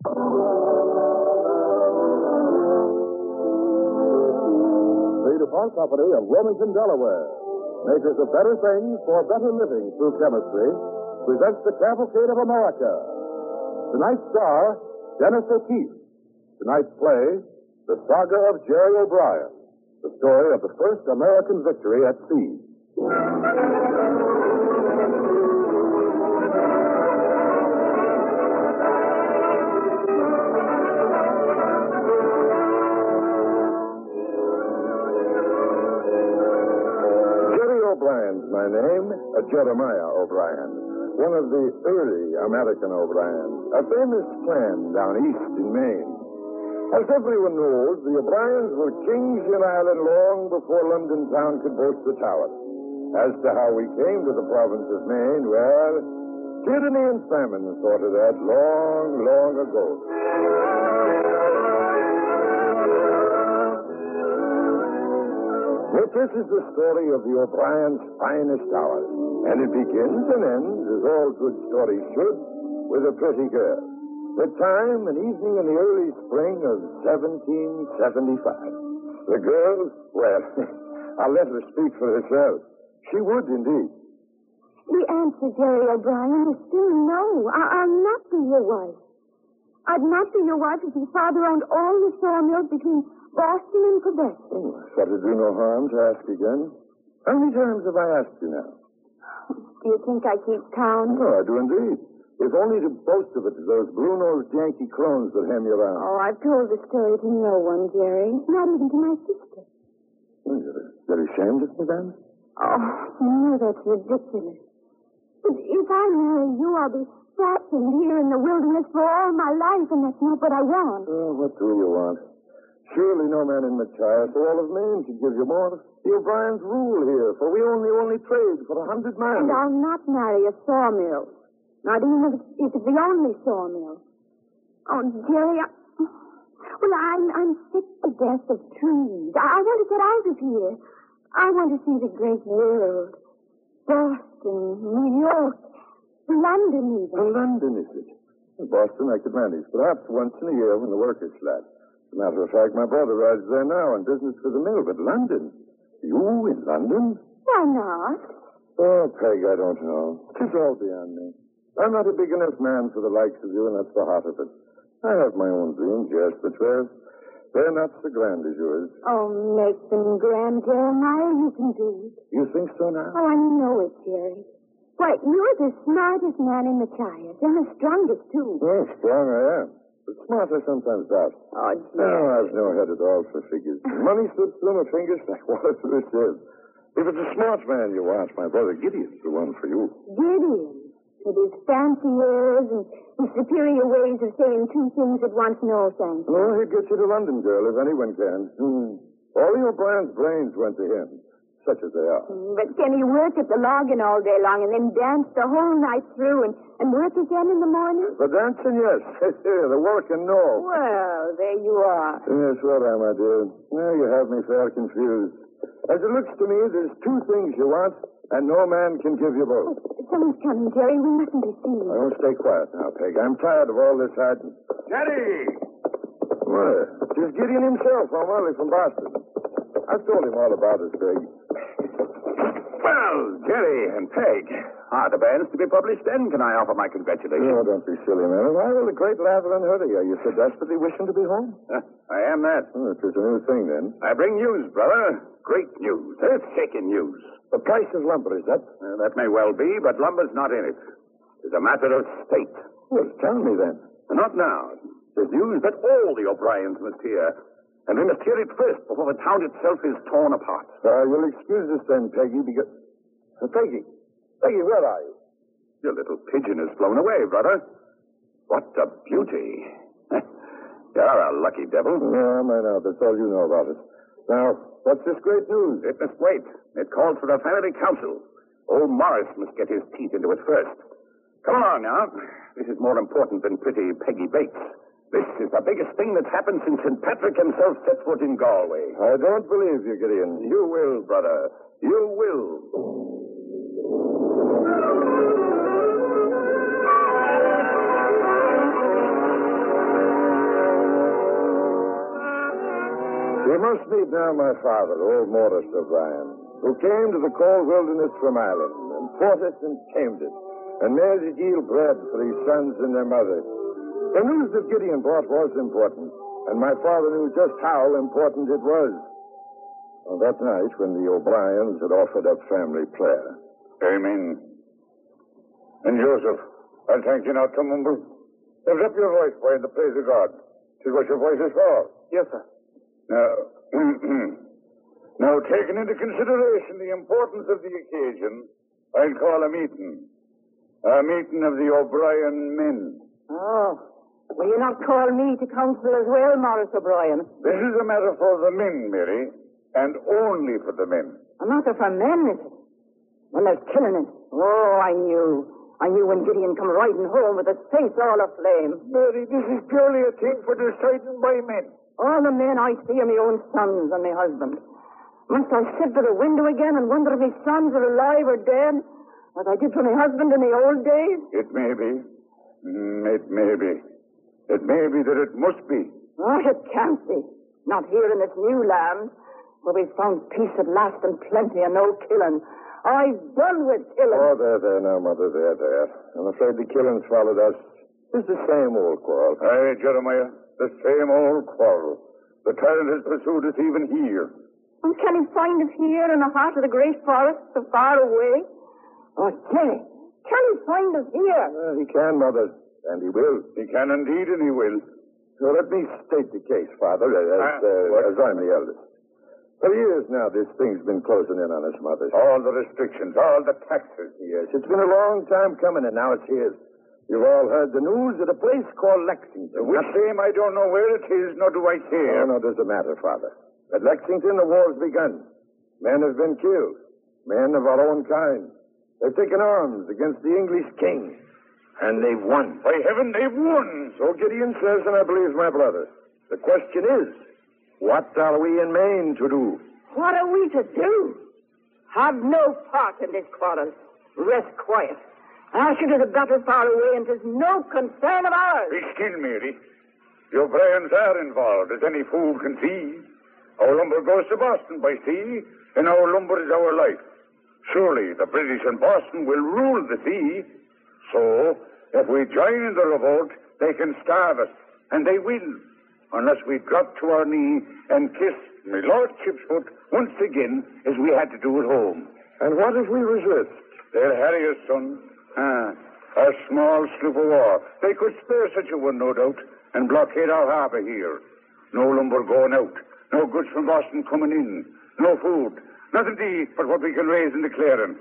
The DuPont Company of Wilmington, Delaware, makers of better things for better living through chemistry, presents the Cavalcade of America. Tonight's star, Dennis O'Keefe. Tonight's play, The Saga of Jerry O'Brien, the story of the first American victory at sea. O'Brien's my name, Jeremiah O'Brien, one of the early American O'Briens, a famous clan down east in Maine. As everyone knows, the O'Briens were kings in Ireland long before London town could boast the tower. As to how we came to the province of Maine, well, tyranny and famine thought of that long, long ago. But this is the story of the O'Brien's finest hours, and it begins and ends, as all good stories should, with a pretty girl. The time, an evening in the early spring of 1775. The girl, well, I'll let her speak for herself. She would, indeed. The answer, Jerry O'Brien, is still no. I'll not be your wife. I'd not be your wife if your father owned all the sawmills between Boston and Quebec. Oh, I thought it'd do no harm to ask again. How many times have I asked you now? Do you think I keep count? Oh, I do indeed. If only to boast of it to those blue-nosed Yankee crones that hem you around. Oh, I've told the story to no one, Jerry. Not even to my sister. Oh, you're ashamed of me, then? Oh, no, that's ridiculous. But if I marry you, I'll be fastened here in the wilderness for all my life, and that's not what I want. Oh, what do you want? Surely no man in Machias or all of Maine could give you more. The O'Briens rule here, for we only trade for 100 miles. And I'll not marry a sawmill. Not even if it's the only sawmill. Oh, Jerry, I'm sick to death of trees. I want to get out of here. I want to see the great world. Boston, New York, London even. London, is it? In Boston I could manage, perhaps once in a year when the work is slack. As a matter of fact, my brother rides there now on business for the mill. But London? You in London? Why not? Oh, Peg, I don't know. It's all beyond me. I'm not a big enough man for the likes of you, and that's the heart of it. I have my own dreams, yes, but they're not so grand as yours. Oh, make them grand, Jeremiah. You can do it. You think so now? Oh, I know it, Jerry. Why, you're the smartest man in Machias, and the strongest, too. Oh, strong I am. But smart I sometimes doubt. Oh, no, I've no head at all for figures. Money slips through my fingers like water through a sieve. If it's a smart man you want, my brother Gideon's the one for you. Gideon? With his fancy airs and his superior ways of saying two things at once, no thanks. No, he'd get you to London, girl, if anyone can. All the O'Brien's brains went to him, such as they are. But can he work at the logging all day long and then dance the whole night through and work again in the morning? The dancing, yes. The working, no. Well, there you are. Yes, well, my dear. Now you have me fair confused. As it looks to me, there's two things you want, and no man can give you both. Someone's coming, Jerry. We mustn't be seen. Oh, stay quiet now, Peg. I'm tired of all this hiding. Jerry! Well, it's Gideon himself, early from Boston. I've told him all about it, Peg. Well, Jerry and Peg, are the banns to be published then? Can I offer my congratulations? Oh, don't be silly, man. Why will the great lather and hurry? Are you so desperately wishing to be home? I am that. Oh, it was a new thing, then. I bring news, brother. Great news. Earth-shaking news. The price of lumber, is that? That may well be, but lumber's not in it. It's a matter of state. Well, tell me, then. Not now. There's news that all the O'Briens must hear. And we must hear it first before the town itself is torn apart. You'll excuse us then, Peggy, because... Peggy, where are you? Your little pigeon has flown away, brother. What a beauty. You're a lucky devil. Yeah, I know. That's all you know about it. Now, what's this great news? It must wait. It calls for a family council. Old Morris must get his teeth into it first. Come along now. This is more important than pretty Peggy Bates. This is the biggest thing that's happened since St. Patrick himself set foot in Galway. I don't believe you, Gideon. You will, brother. You will. You must meet now my father, old Morris O'Brien, who came to the cold wilderness from Ireland and fought it and tamed it and made it yield bread for his sons and their mother. The news that Gideon brought was important, and my father knew just how important it was. On that night, when the O'Briens had offered up family prayer. Amen. And Joseph, I'll thank you now to mumble. Lift up your voice, boy, in the praise of God. 'Tis what your voice is for. Yes, sir. Now, taking into consideration the importance of the occasion, I'll call a meeting. A meeting of the O'Brien men. Oh, will you not call me to council as well, Morris O'Brien? This is a matter for the men, Mary, and only for the men. A matter for men, is it? Well, there's killing it. Oh, I knew when Gideon come riding home with his face all aflame. Mary, this is purely a thing for deciding by men. All the men I see are my own sons and my husband. Must I sit by the window again and wonder if my sons are alive or dead, as I did for my husband in the old days? It may be. It may be. It may be that it must be. Oh, it can't be. Not here in this new land, where we've found peace at last and plenty and no killing. I've done with killing. Oh, there now, Mother, there. I'm afraid the killing's followed us. It's the same old quarrel. Aye, Jeremiah, the same old quarrel. The tyrant has pursued us even here. And can he find us here in the heart of the great forest so far away? Oh, Jerry, can he find us here? He can, Mother, and he will. He can indeed, and he will. So let me state the case, Father, as I'm the eldest. For years now, this thing's been closing in on us, Mother. All the restrictions, all the taxes. Yes, it's been a long time coming, and now it's here. You've all heard the news at a place called Lexington. Which same I don't know where it is, nor do I care. No, doesn't matter, Father. At Lexington, the war's begun. Men have been killed. Men of our own kind. They've taken arms against the English king. And they've won. By heaven, they've won. So Gideon says, and I believe my brother. The question is, what are we in Maine to do? What are we to do? Have no part in this quarrel. Rest quiet. Our ship is a battle far away, and 'tis no concern of ours. Be still, Mary. The O'Briens are involved, as any fool can see. Our lumber goes to Boston by sea, and our lumber is our life. Surely the British in Boston will rule the sea. So, if we join in the revolt, they can starve us, and they will, unless we drop to our knee and kiss my lordship's foot once again, as we had to do at home. And what if we resist? They'll harry us, son. A small sloop of war. They could spare such a one, no doubt, and blockade our harbor here. No lumber going out. No goods from Boston coming in. No food. Nothing to eat but what we can raise in the clearing.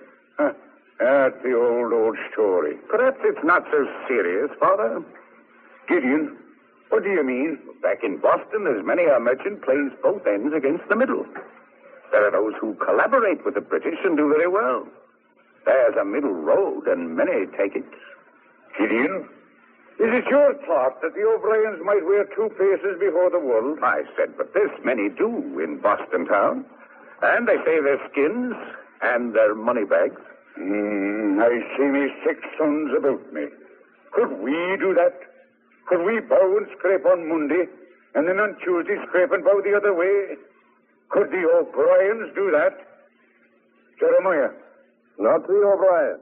That's the old story. Perhaps it's not so serious, Father. Gideon, what do you mean? Back in Boston, as many a merchant plays both ends against the middle. There are those who collaborate with the British and do very well. There's a middle road, and many take it. Gideon, is it your thought that the O'Briens might wear two faces before the world? I said but this, many do in Boston town. And they save their skins and their money bags. I see me 6 sons about me. Could we do that? Could we bow and scrape on Monday, and then on Tuesday scrape and bow the other way? Could the O'Briens do that? Jeremiah. Not the O'Brien.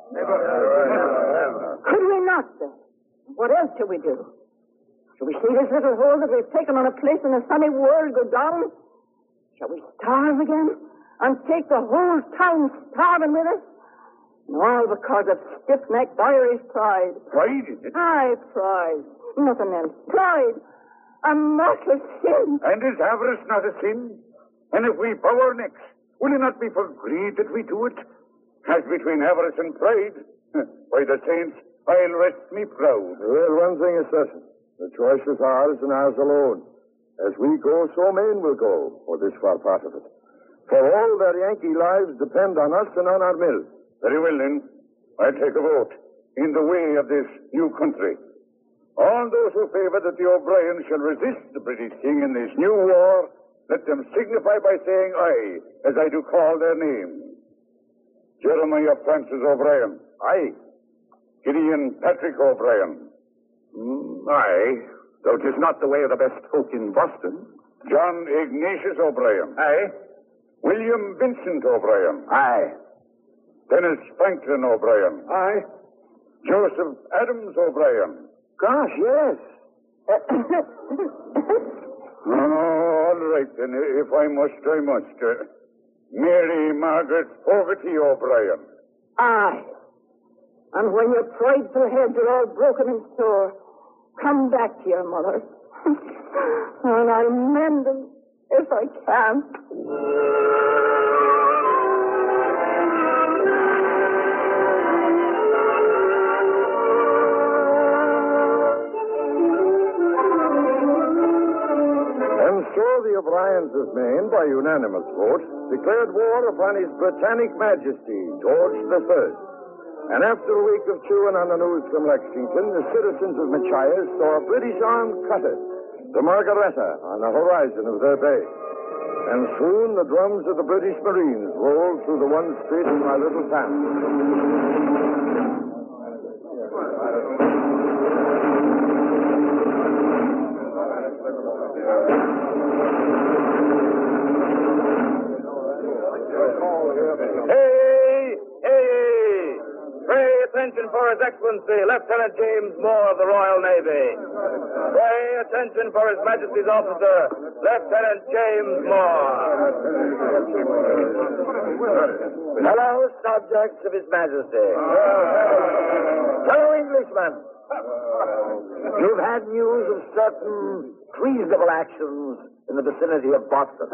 Could we not, sir? What else shall we do? Shall we see this little hole that we've taken on a place in the sunny world go down? Shall we starve again and take the whole town starving with us? And all because of stiff-necked Irish pride. Pride, is it? Aye, pride. Nothing else. Pride. A mortal sin. And is avarice not a sin? And if we bow our necks, will it not be for greed that we do it? As between avarice and pride, by the saints, I'll rest me proud. Well, one thing is certain. The choice is ours and ours alone. As we go, so Maine will go, for this far part of it. For all their Yankee lives depend on us and on our mill. Very well, then. I'll take a vote in the way of this new country. All those who favor that the O'Briens shall resist the British king in this new war, let them signify by saying aye, as I do call their names. Jeremiah Francis O'Brien. Aye. Gideon Patrick O'Brien. Aye. Though 'tis not the way of the best folk in Boston. John Ignatius O'Brien. Aye. William Vincent O'Brien. Aye. Dennis Franklin O'Brien. Aye. Joseph Adams O'Brien. Gosh, yes. All right, then. If I must, I must. Mary Margaret Fogarty O'Brien. Aye. And when your prideful heads are all broken and sore, come back to your mother. And I'll mend them if I can. And so the O'Briens of Maine, by unanimous vote, declared war upon His Britannic Majesty, George III. And after a week of chewing on the news from Lexington, the citizens of Machias saw a British armed cutter, the Margaretta, on the horizon of their bay. And soon the drums of the British Marines rolled through the one street of my little town. Hey! Hey! Pray attention for His Excellency, Lieutenant James Moore of the Royal Navy. Pray attention for His Majesty's officer, Lieutenant James Moore. Hello, subjects of His Majesty. Hello, Englishmen. You've had news of certain treasonable actions in the vicinity of Boston.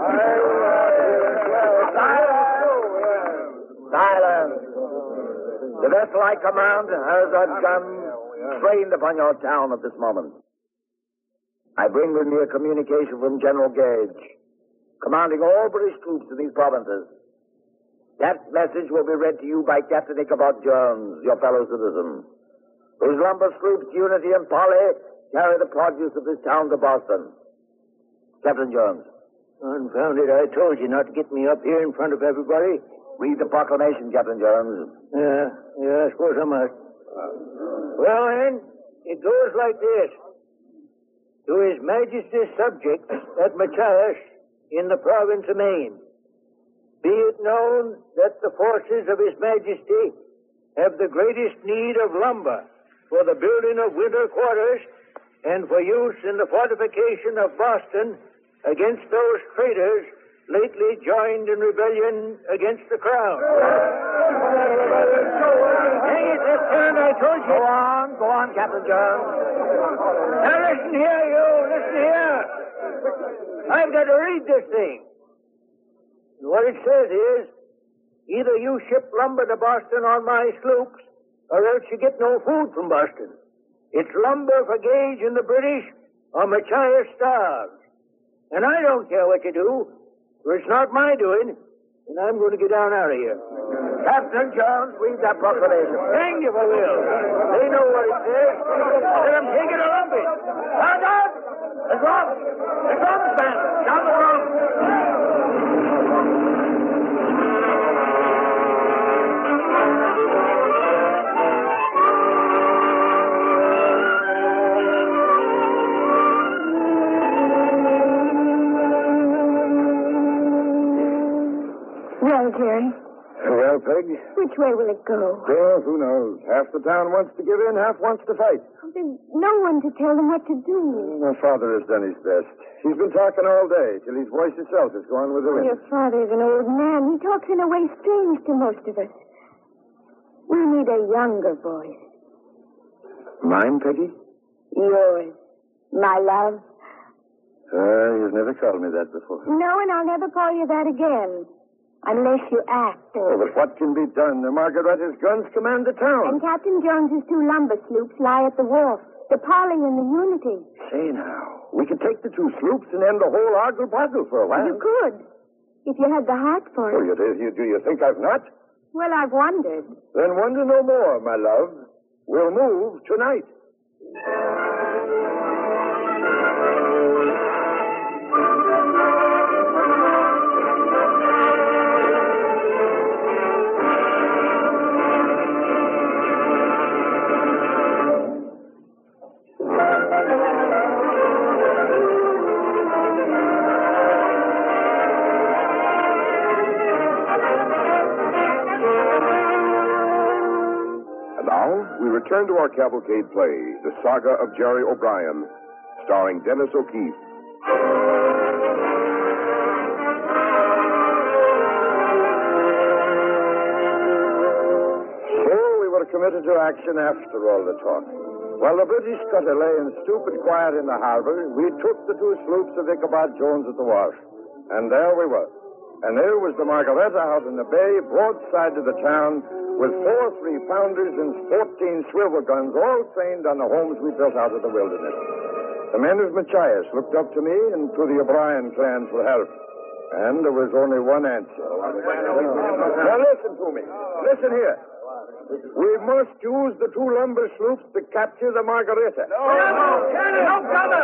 Silence! The vessel I command has a gun trained upon your town at this moment. I bring with me a communication from General Gage, commanding all British troops in these provinces. That message will be read to you by Captain Ichabod Jones, your fellow citizen, whose lumber sloops Unity and Polly carry the produce of this town to Boston. Captain Jones. Confound it, I told you not to get me up here in front of everybody. Read the proclamation, Captain Jones. Yeah, I suppose I must. Well, then, it goes like this. To His Majesty's subjects at Machias in the province of Maine, be it known that the forces of His Majesty have the greatest need of lumber for the building of winter quarters and for use in the fortification of Boston against those traitors lately joined in rebellion against the crown. Hang it, Lieutenant, I told you. Go on, Captain Jones. Now listen here, you, listen here. I've got to read this thing. What it says is, either you ship lumber to Boston on my sloops, or else you get no food from Boston. It's lumber for Gage and the British, or Machias starves. And I don't care what you do, for it's not my doing, and I'm going to get down out of here. Captain Jones, read that proclamation. Hang if I will. They know what it says. Let them take it or lump it. Stand up! The drums! The drums, man! Down the drums! Well, Jerry, Well, Peg? which way will it go? Well, who knows? Half the town wants to give in, half wants to fight. There's no one to tell them what to do. My father has done his best. He's been talking all day, till his voice itself has gone with the wind. Your father's an old man. He talks in a way strange to most of us. We need a younger voice. Mine, Peggy? Yours, my love. You've never called me that before. No, and I'll never call you that again. Unless you act. Oh, but what can be done? The Margaretta's guns command the town. And Captain Jones's 2 lumber sloops lie at the wharf. The Polly and the Unity. Say now, we could take the 2 sloops and end the whole argle-boggle for a while. You could, if you had the heart for Oh, it. do you think I've not? Well, I've wondered. Then wonder no more, my love. We'll move tonight. return to our cavalcade play, The Saga of Jerry O'Brien, starring Dennis O'Keefe. So we were committed to action after all the talk. While the British cutter lay in stupid quiet in the harbor, we took the two sloops of Ichabod Jones at the wharf. And there we were. And there was the Margaretta out in the bay, broadside to the town, with 4 3-pounders and 14 swivel guns, all trained on the homes we built out of the wilderness. The men of Machias looked up to me and to the O'Brien clan for help. And there was only one answer. Now listen to me. Listen here. We must use the 2 lumber sloops to capture the Margaretta. No gunner!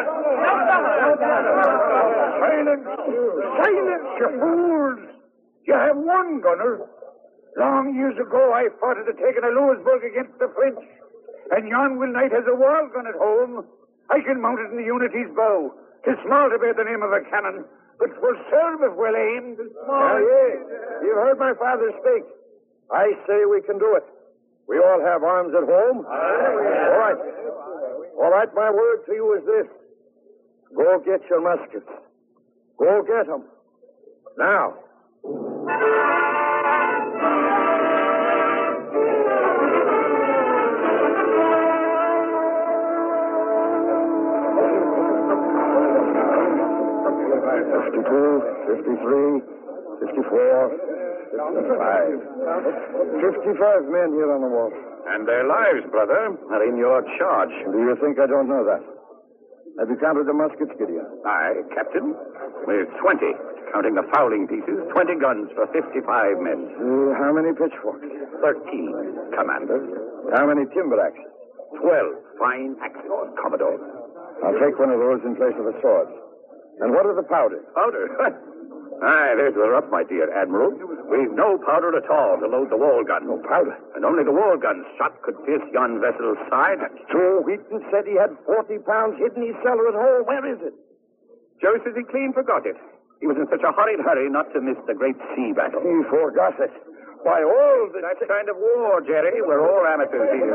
Silence! Silence, you fools! You have one gunner. Long years ago, I fought at the taking of Louisburg against the French. And yon Will Knight has a wall gun at home. I can mount it in the Unity's bow. 'Tis small to bear the name of a cannon, but 'twill serve if well aimed. Now, you've heard my father speak. I say we can do it. We all have arms at home. All right. All right, my word to you is this. Go get your muskets. Go get them. Now. $52, $53, $54, $55 men here on the wall. And their lives, brother, are in your charge. Do you think I don't know that? Have you counted the muskets, Gideon? Aye, Captain. With 20, counting the fowling pieces, 20 guns for 55 men. How many pitchforks? 13, Commander. How many timber axes? 12 fine axes, Commodore. I'll take one of those in place of a sword. And what of the powder? Powder? Aye, there's the rub, my dear Admiral. We've no powder at all to load the wall gun. No powder? And only the wall gun shot could pierce yon vessel's side. Joe Wheaton said he had 40 pounds hidden in his cellar at home. Where is it? Joe says he clean forgot it. He was in such a horrid hurry not to miss the great sea battle. He forgot it. By all the... That kind of war, Jerry. We're all amateurs here.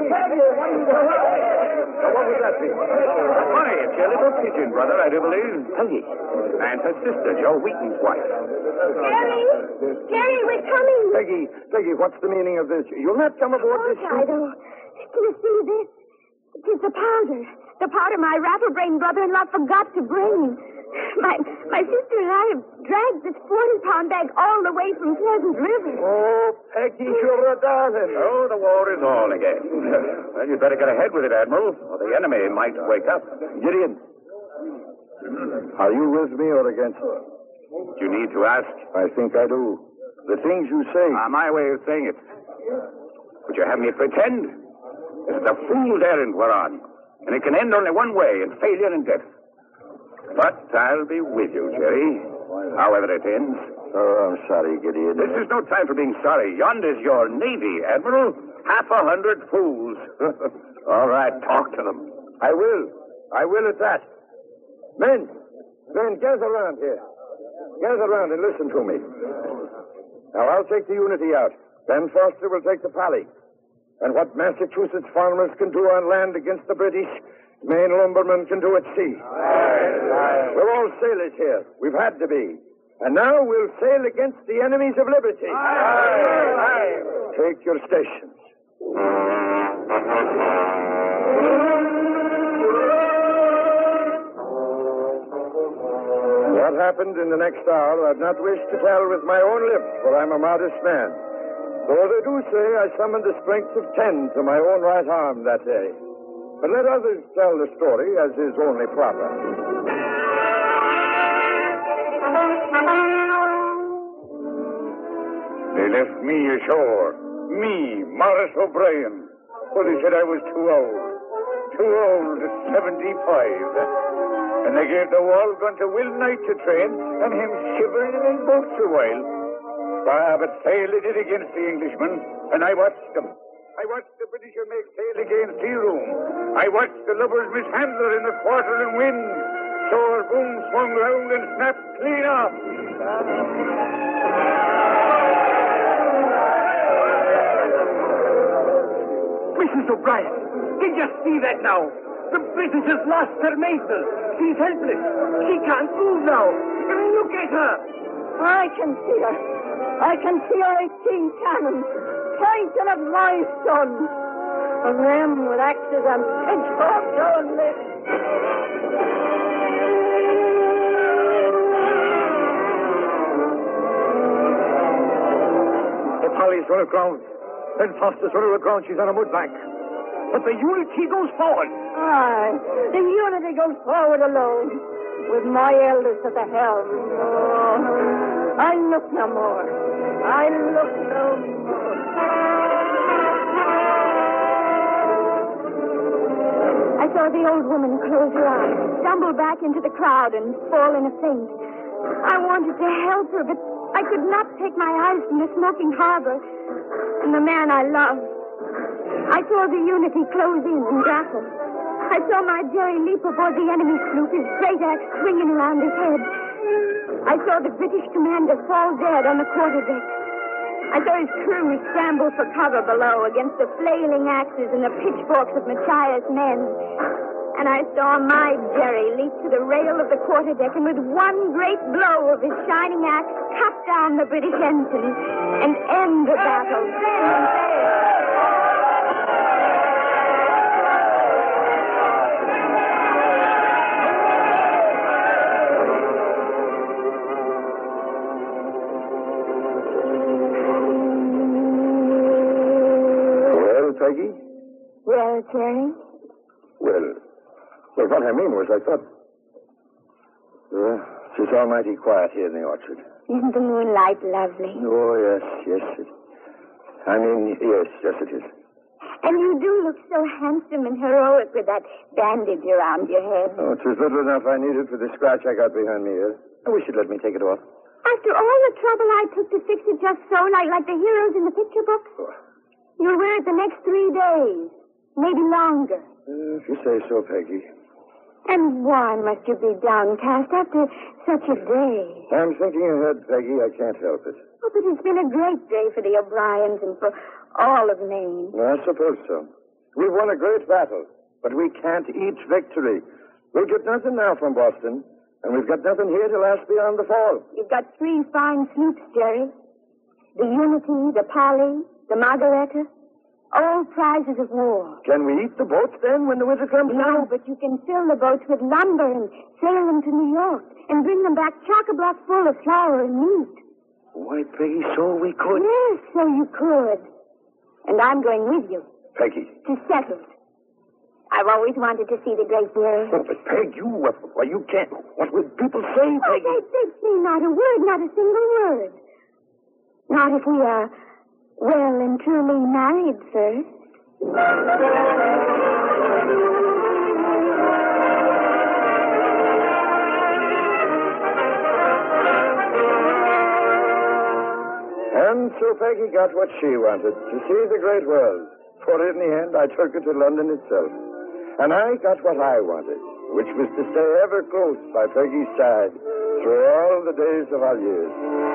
Now, what would that be? Why, it's your little pigeon, brother, I do believe. Peggy. And her sister, Joe Wheaton's wife. Jerry, we're coming. Peggy, what's the meaning of this? You'll not come aboard this ship? Dido, do you see this? It is the powder. The powder my rattle-brained brother-in-law forgot to bring. My sister and I have dragged this 40-pound bag all the way from Pleasant River. Oh, Peggy, you're a darling. Oh, the war is on again. Well, you'd better get ahead with it, Admiral, or the enemy might wake up. Gideon, are you with me or against me? Do you need to ask? I think I do. The things you say... My way of saying it. Would you have me pretend? This is a fool's errand we're on, and it can end only one way, in failure and death. But I'll be with you, Jerry, however it ends. Oh, I'm sorry, Gideon. This is no time for being sorry. Yonder's your navy, Admiral. 100 fools. All right, talk to them. I will at that. Men, gather around here. Gather around and listen to me. Now, I'll take the Unity out. Ben Foster will take the Pally. And what Massachusetts farmers can do on land against the British, Maine lumbermen can do at sea. We're all sailors here. We've had to be. And now we'll sail against the enemies of liberty. Take your stations. What happened in the next hour, I'd not wish to tell with my own lips, for I'm a modest man. Though they do say I summoned the strength of 10 to my own right arm that day. But let others tell the story as is only proper. They left me ashore. Me, Morris O'Brien. For they said I was too old. Too old at 75. And they gave the wall gun to Will Knight to train, and him shivering in his boots a while. But sail they did against the Englishmen, and I watched them. I watched the Britisher make sail against Tea-Room. I watched the lubbers mishandle her in the quarter and wind. So her boom swung round and snapped clean off. Mrs. O'Brien! Did you see that now? The British has lost her Mabel. She's helpless. She can't move now. Look at her. I can see her. I can see her 18 cannons pointing at my son. And them with axes and pitchforks only. Polly's run aground. Then Foster's run aground. She's on a mud bank. But the Unity goes forward. Aye, the Unity goes forward alone, with my eldest at the helm. Oh, I look no more. I look no more. I saw the old woman close her eyes, stumble back into the crowd, and fall in a faint. I wanted to help her, but I could not take my eyes from the smoking harbor and the man I loved. I saw the Unity close in and grapple. I saw my Jerry leap aboard the enemy sloop, his great axe swinging around his head. I saw the British commander fall dead on the quarterdeck. I saw his crew scramble for cover below against the flailing axes and the pitchforks of Machias' men. And I saw my Jerry leap to the rail of the quarterdeck and with one great blow of his shining axe cut down the British ensign and end the battle then and there. Well, Peggy? Well, Jerry? Well, what I mean was, I thought... it's almighty quiet here in the orchard. Isn't the moonlight lovely? Oh, yes. Yes, it is. And you do look so handsome and heroic with that bandage around your head. Oh, it was little enough I needed for the scratch I got behind my ear. I wish you'd let me take it off. After all the trouble I took to fix it just so, like the heroes in the picture books, you'll wear it the next 3 days, maybe longer. If you say so, Peggy. And why must you be downcast after such a day? I'm thinking ahead, Peggy. I can't help it. Oh, but it's been a great day for the O'Briens and for all of Maine. Well, I suppose so. We've won a great battle, but we can't eat victory. We'll get nothing now from Boston, and we've got nothing here to last beyond the fall. You've got 3 fine sloops, Jerry. The Unity, the Polly, the Margaretta. All prizes of war. Can we eat the boats then when the winter comes? No, but you can fill the boats with lumber and sail them to New York and bring them back chock-a-block full of flour and meat. Why, Peggy, so we could. Yes, so you could. And I'm going with you. Peggy. It's settled. I've always wanted to see the Great Barrier. Oh, but Peg, you can't. What would people say, Peggy? Oh, they'd say not a word, not a single word. Not if we are well and truly married first. And so Peggy got what she wanted, to see the great world. For in the end, I took her to London itself. And I got what I wanted, which was to stay ever close by Peggy's side through all the days of our years.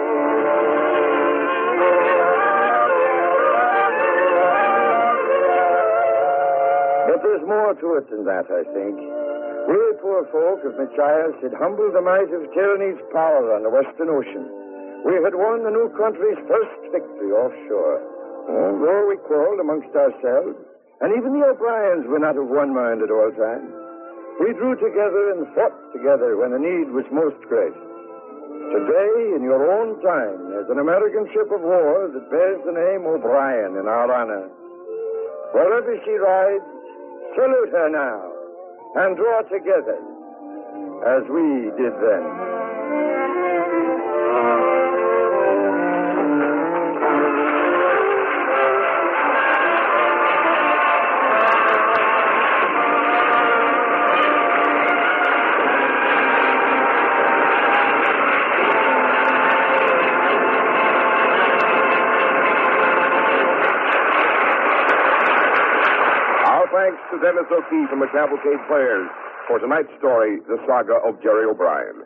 But there's more to it than that, I think. We poor folk of Machias had humbled the might of tyranny's power on the Western Ocean. We had won the new country's first victory offshore. Although we quarreled amongst ourselves, and even the O'Briens were not of one mind at all times, we drew together and fought together when the need was most great. Today, in your own time, there's an American ship of war that bears the name O'Brien in our honor. Wherever she rides, salute her now, and draw together, as we did then. Thanks to Dennis O'Keefe and the Cavalcade Players for tonight's story, The Saga of Jerry O'Brien.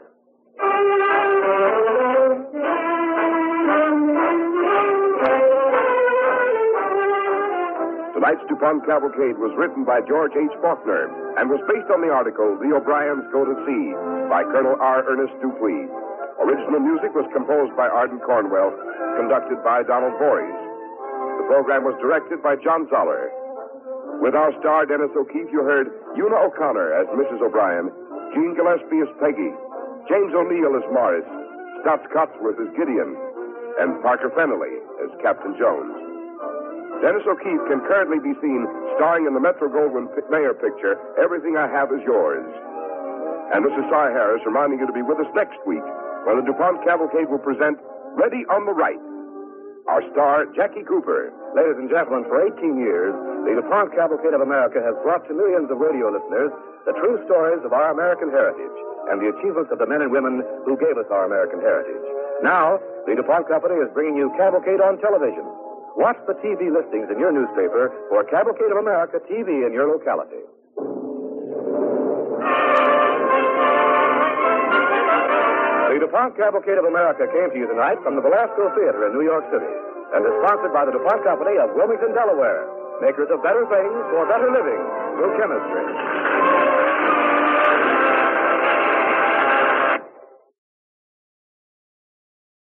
To Tonight's DuPont Cavalcade was written by George H. Faulkner and was based on the article The O'Briens Go to Sea by Colonel R. Ernest Dupuis. Original music was composed by Arden Cornwell, conducted by Donald Voorhees. The program was directed by John Zoller. With our star, Dennis O'Keefe, you heard Una O'Connor as Mrs. O'Brien, Jean Gillespie as Peggy, James O'Neill as Morris, Scott Cotsworth as Gideon, and Parker Fennelly as Captain Jones. Dennis O'Keefe can currently be seen starring in the Metro-Goldwyn-Mayer picture, Everything I Have Is Yours. And this is Cy Harris reminding you to be with us next week when the DuPont Cavalcade will present Ready on the Right. Our star, Jackie Cooper. Ladies and gentlemen, for 18 years, the DuPont Cavalcade of America has brought to millions of radio listeners the true stories of our American heritage and the achievements of the men and women who gave us our American heritage. Now, the DuPont Company is bringing you Cavalcade on television. Watch the TV listings in your newspaper for Cavalcade of America TV in your locality. The DuPont Cavalcade of America came to you tonight from the Belasco Theater in New York City and is sponsored by the DuPont Company of Wilmington, Delaware, makers of better things for better living through chemistry.